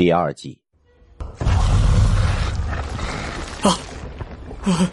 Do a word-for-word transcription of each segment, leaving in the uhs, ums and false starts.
第二季。 啊！啊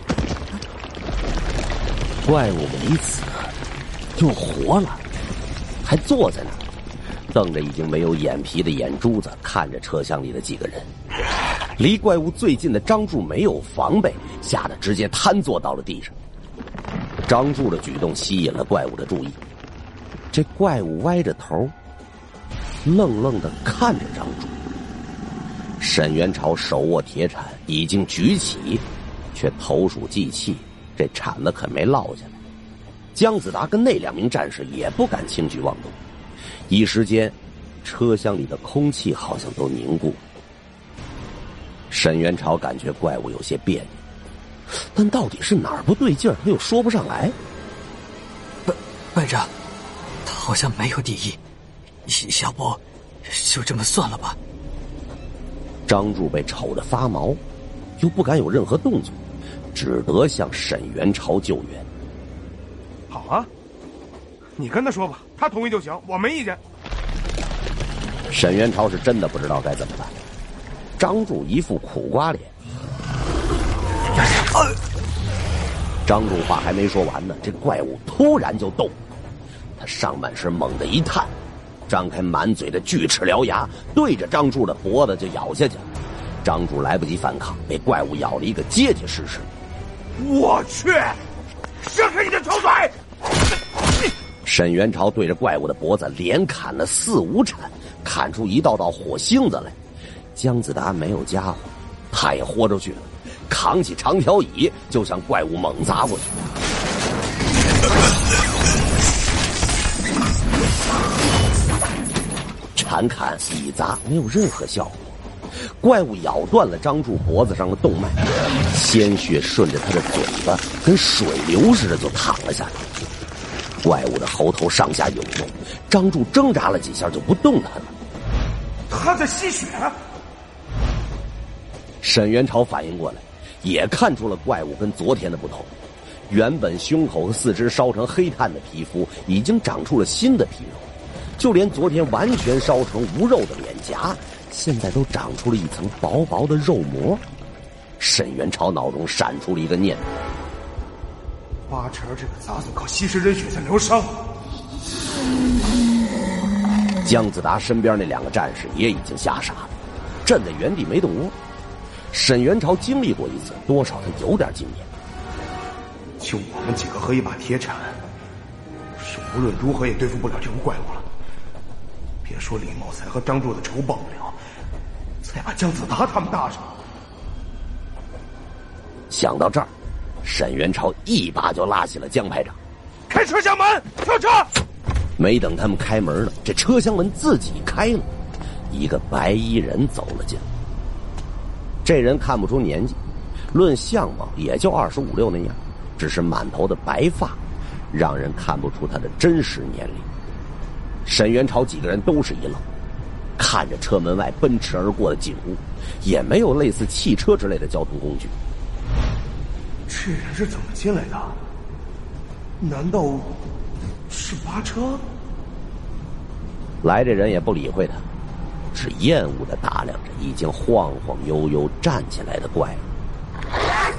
怪物没死，又活了，还坐在那儿，瞪着已经没有眼皮的眼珠子看着车厢里的几个人。离怪物最近的张柱没有防备，吓得直接瘫坐到了地上。张柱的举动吸引了怪物的注意，这怪物歪着头，愣愣地看着张柱。沈元朝手握铁铲已经举起，却投鼠忌器，这铲子可没落下来。姜子牙跟那两名战士也不敢轻举妄动，一时间车厢里的空气好像都凝固。沈元朝感觉怪物有些别扭，但到底是哪儿不对劲儿，他又说不上来。 班班长，他好像没有敌意，要不就这么算了吧。 张柱被瞅得发毛，又不敢有任何动作，只得向沈元朝救援。 好啊，你跟他说吧，他同意就行，我没意见。 沈元朝是真的不知道该怎么办。张柱一副苦瓜脸。张柱话还没说完呢，这怪物突然就动，他上半身猛地一探，张开满嘴的锯齿獠牙，对着张柱的脖子就咬下去。张柱来不及反抗，被怪物咬了一个结结实实。 我去，伸开你的长嘴！ 沈元朝对着怪物的脖子连砍了四五铲，砍出一道道火星子来。姜子牙没有家伙，他也豁出去了，扛起长条椅就向怪物猛砸过去。铲砍一砸没有任何效果，怪物咬断了张柱脖子上的动脉，鲜血顺着他的嘴巴跟水流似的就淌了下来。怪物的喉头上下涌动，张柱挣扎了几下就不动弹了。 他在吸血。 沈元朝反应过来，也看出了怪物跟昨天的不同。原本胸口和四肢烧成黑炭的皮肤，已经长出了新的皮肉，就连昨天完全烧成无肉的脸颊，现在都长出了一层薄薄的肉膜。沈元朝脑中闪出了一个念头： 八成这个杂碎靠吸食人血在疗伤。 姜子牙身边那两个战士也已经吓傻了，站在原地没动窝。沈元朝经历过一次，多少他有点经验。 就我们几个和一把铁铲，是无论如何也对付不了这种怪物了。别说李茂才和张柱的仇报不了，再把姜子牙他们搭上。 想到这儿，沈元朝一把就拉起了姜排长， 开车厢门，跳车。 没等他们开门呢，这车厢门自己开了，一个白衣人走了进来。这人看不出年纪，论相貌也就二十五六那样，只是满头的白发，让人看不出他的真实年龄。沈元朝几个人都是一愣，看着车门外奔驰而过的景物，也没有类似汽车之类的交通工具。 这人是怎么进来的？难道是八车？ 来这人也不理会他，只厌恶地打量着已经晃晃悠悠站起来的怪物。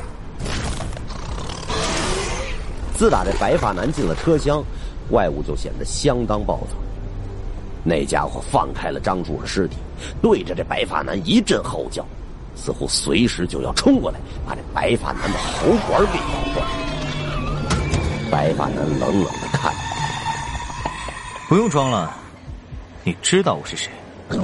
自打这白发男进了车厢，怪物就显得相当暴躁。那家伙放开了张柱的尸体，对着这白发男一阵吼叫，似乎随时就要冲过来把这白发男的喉管给咬断。白发男冷冷地看着， 不用装了，你知道我是谁。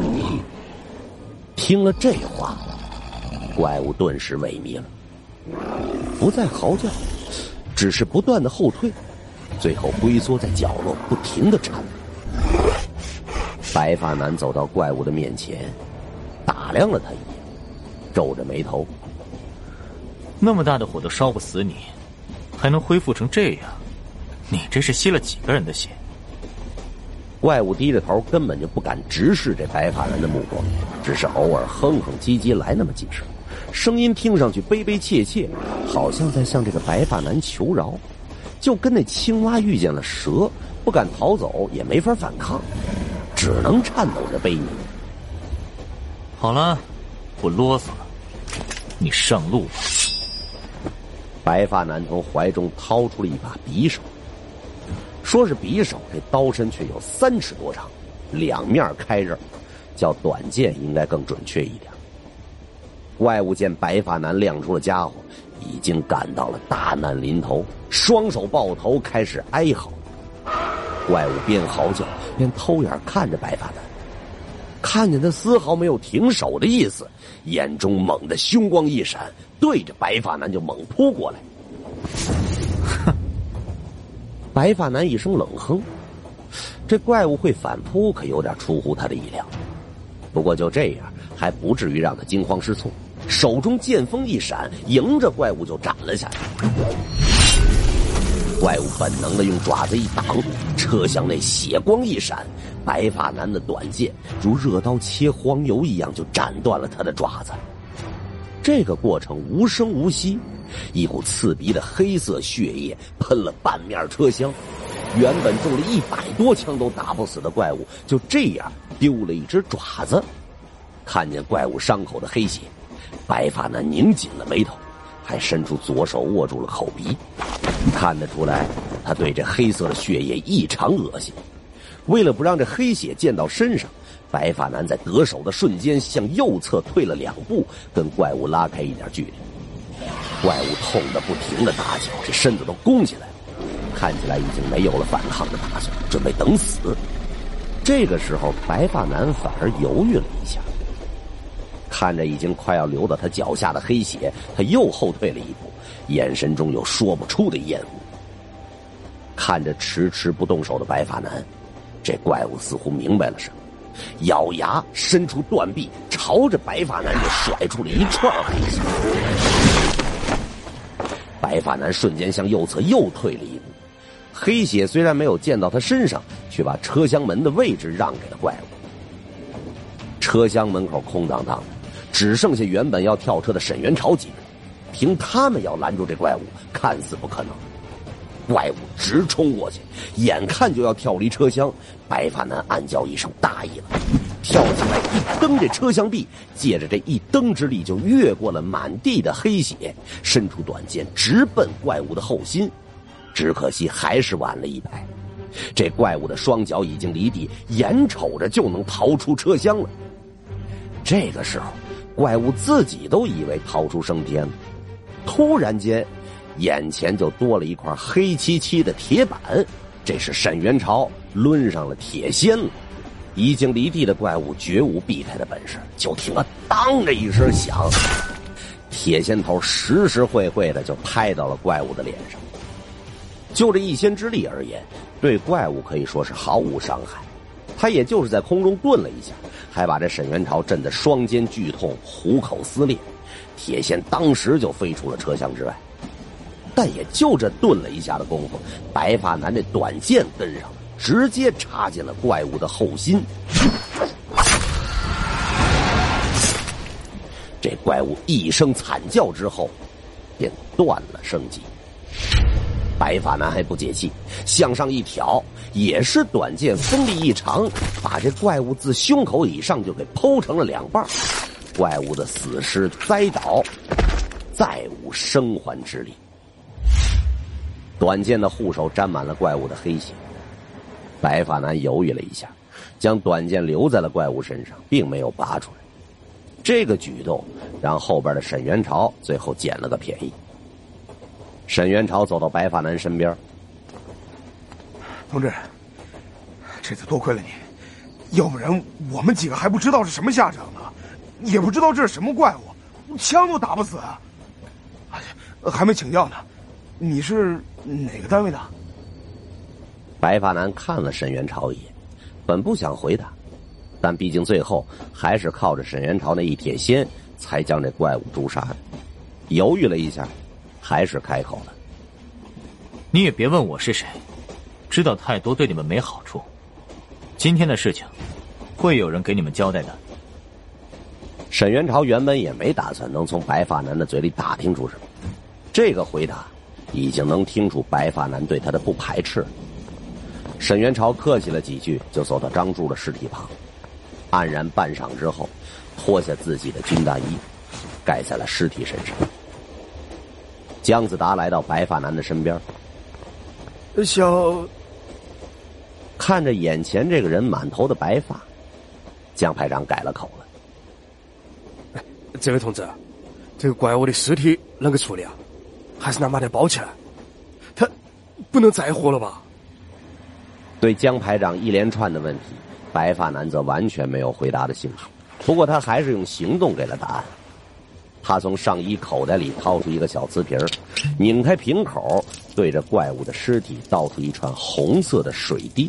听了这话，怪物顿时萎靡了，不再嚎叫，只是不断的后退，最后龟缩在角落，不停的颤抖。白发男走到怪物的面前，打量了他一眼，皱着眉头： 那么大的火都烧不死你，还能恢复成这样，你这是吸了几个人的血？ 怪物低着头，根本就不敢直视这白发男的目光，只是偶尔哼哼唧唧来那么几声，声音听上去悲悲切切，好像在向这个白发男求饶，就跟那青蛙遇见了蛇，不敢逃走，也没法反抗，只能颤抖着悲鸣。 好了，不啰嗦了，你上路吧。 白发男从怀中掏出了一把匕首，说是匕首，这刀身却有三尺多长，两面开刃，叫短剑应该更准确一点。怪物见白发男亮出了家伙，已经感到了大难临头，双手抱头开始哀嚎。怪物边嚎叫边偷眼看着白发男，看见他丝毫没有停手的意思，眼中猛地凶光一闪，对着白发男就猛扑过来。哼！白发男一声冷哼，这怪物会反扑可有点出乎他的意料，不过就这样还不至于让他惊慌失措，手中剑锋一闪，迎着怪物就斩了下来。怪物本能的用爪子一挡，车厢内血光一闪，白发男的短剑如热刀切黄油一样就斩断了他的爪子。这个过程无声无息，一股刺鼻的黑色血液喷了半面车厢，原本中了一百多枪都打不死的怪物就这样丢了一只爪子。看见怪物伤口的黑血，白发男拧紧了眉头，还伸出左手握住了口鼻，看得出来他对这黑色的血液异常恶心。为了不让这黑血溅到身上，白发男在得手的瞬间向右侧退了两步，跟怪物拉开一点距离。怪物痛得不停地打脚，这身子都弓起来了，看起来已经没有了反抗的打算，准备等死。这个时候白发男反而犹豫了一下，看着已经快要流到他脚下的黑血，他又后退了一步，眼神中有说不出的厌恶。看着迟迟不动手的白发男，这怪物似乎明白了什么，咬牙伸出断臂，朝着白发男就甩出了一串黑血。白发男瞬间向右侧又退了一步，黑血虽然没有溅到他身上，却把车厢门的位置让给了怪物。车厢门口空荡荡的，只剩下原本要跳车的沈元朝几人，凭他们要拦住这怪物看似不可能。怪物直冲过去，眼看就要跳离车厢，白发男暗叫一声大意了，跳起来一蹬这车厢壁，借着这一蹬之力就越过了满地的黑血，伸出短剑直奔怪物的后心。只可惜还是晚了一拍，这怪物的双脚已经离地，眼瞅着就能逃出车厢了。这个时候怪物自己都以为逃出升天了，突然间眼前就多了一块黑漆漆的铁板，这是沈元朝抡上了铁锨了。已经离地的怪物绝无避开的本事，就听了当的一声响，铁锨头实实惠惠的就拍到了怪物的脸上。就这一锨之力而言，对怪物可以说是毫无伤害，他也就是在空中顿了一下，还把这沈元朝震得双肩剧痛，虎口撕裂，铁锨当时就飞出了车厢之外。但也就这顿了一下的功夫，白发男这短剑跟上了，直接插进了怪物的后心。这怪物一声惨叫之后便断了生机。白发男还不解气，向上一挑，也是短剑锋利异常，把这怪物自胸口以上就给剖成了两半。怪物的死尸栽倒，再无生还之力。短剑的护手沾满了怪物的黑血，白发男犹豫了一下，将短剑留在了怪物身上，并没有拔出来。这个举动让后边的沈元朝最后捡了个便宜。沈元朝走到白发男身边， 同志，这次多亏了你，要不然我们几个还不知道是什么下场呢，也不知道这是什么怪物，枪都打不死啊！哎呀，还没请教呢，你是哪个单位的？ 白发男看了沈元朝一眼，本不想回答，但毕竟最后还是靠着沈元朝那一铁锨才将这怪物诛杀的。犹豫了一下，还是开口了： 你也别问我是谁，知道太多对你们没好处。今天的事情会有人给你们交代的。 沈元朝原本也没打算能从白发男的嘴里打听出什么，这个回答已经能听出白发男对他的不排斥。沈元朝客气了几句，就走到张柱的尸体旁， 黯然半晌之后，脱下自己的军大衣，盖在了尸体身上。姜子达来到白发男的身边， 小看着眼前这个人满头的白发，姜排长改了口了：“ 这位同志，这个怪物的尸体啷个处理啊？还是拿麻袋包起来？他不能再活了吧？” 对姜排长一连串的问题，白发男则完全没有回答的兴趣。不过他还是用行动给了答案。他从上衣口袋里掏出一个小瓷瓶，拧开瓶口，对着怪物的尸体倒出一串红色的水滴。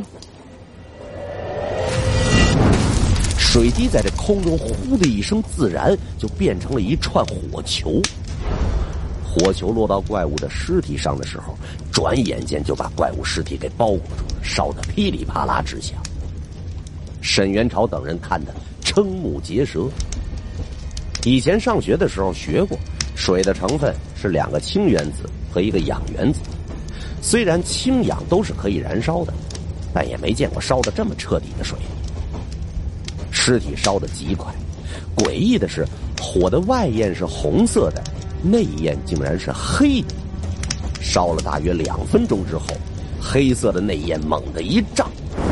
水滴在这空中呼的一声自燃，就变成了一串火球。火球落到怪物的尸体上的时候，转眼间就把怪物尸体给包裹住了，烧得噼里啪啦直响。沈元朝等人看得瞠目结舌。以前上学的时候学过，水的成分是两个氢原子和一个氧原子。虽然氢氧都是可以燃烧的，但也没见过烧得这么彻底的水。尸体烧得极快，诡异的是，火的外焰是红色的，内焰竟然是黑的。烧了大约两分钟之后，黑色的内焰猛地一胀，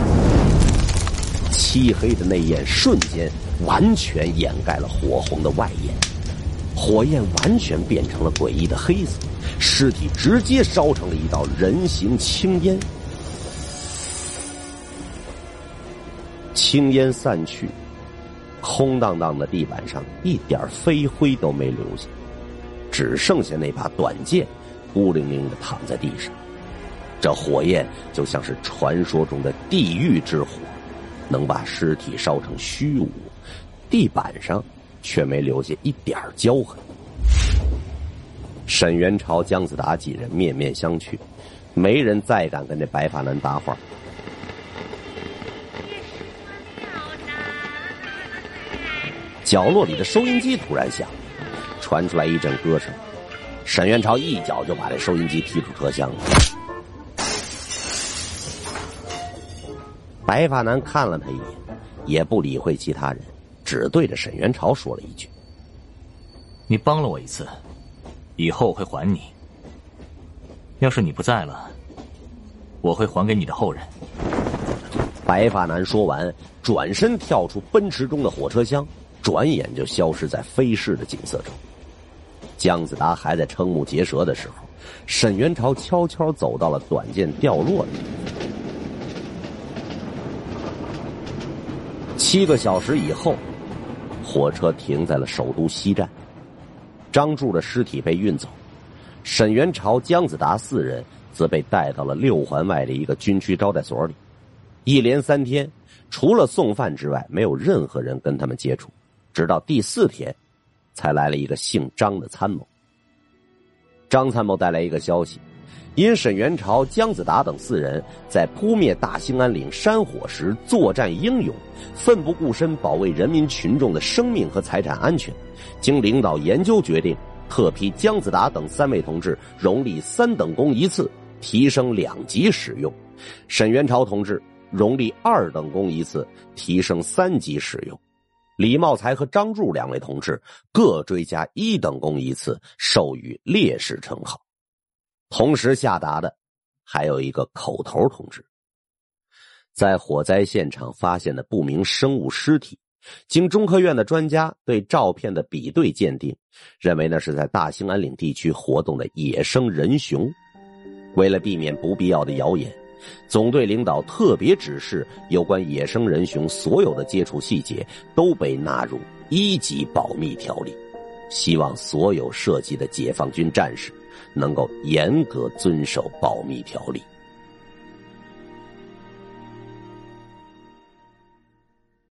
漆黑的内焰瞬间完全掩盖了火红的外焰，火焰完全变成了诡异的黑色，尸体直接烧成了一道人形青烟。青烟散去，空荡荡的地板上一点飞灰都没留下，只剩下那把短剑孤零零地躺在地上。这火焰就像是传说中的地狱之火，能把尸体烧成虚无，地板上却没留下一点焦痕。沈元朝、姜子达几人面面相觑，没人再敢跟这白发男搭话。角落里的收音机突然响，传出来一阵歌声。沈元朝一脚就把这收音机踢出车厢了。白发男看了他一眼，也不理会其他人，只对着沈元朝说了一句：“ 你帮了我一次，以后我会还你。要是你不在了，我会还给你的后人。” 白发男说完，转身跳出奔驰中的火车厢，转眼就消失在飞逝的景色中。姜子达还在瞠目结舌的时候，沈元朝悄悄走到了短剑掉落的地方。七个小时以后，火车停在了首都西站。张柱的尸体被运走，沈元朝、姜子达四人则被带到了六环外的一个军区招待所里。一连三天，除了送饭之外，没有任何人跟他们接触。直到第四天，才来了一个姓张的参谋。张参谋带来一个消息，因沈元朝、姜子达等四人在扑灭大兴安岭山火时作战英勇，奋不顾身保卫人民群众的生命和财产安全，经领导研究决定，特批姜子达等三位同志荣立三等功一次，提升两级使用；沈元朝同志荣立二等功一次，提升三级使用；李茂才和张柱两位同志各追加一等功一次，授予烈士称号。同时下达的还有一个口头通知：在火灾现场发现的不明生物尸体，经中科院的专家对照片的比对鉴定，认为那是在大兴安岭地区活动的野生人熊。为了避免不必要的谣言，总队领导特别指示，有关野生人熊所有的接触细节都被纳入一级保密条例，希望所有涉及的解放军战士能够严格遵守保密条例。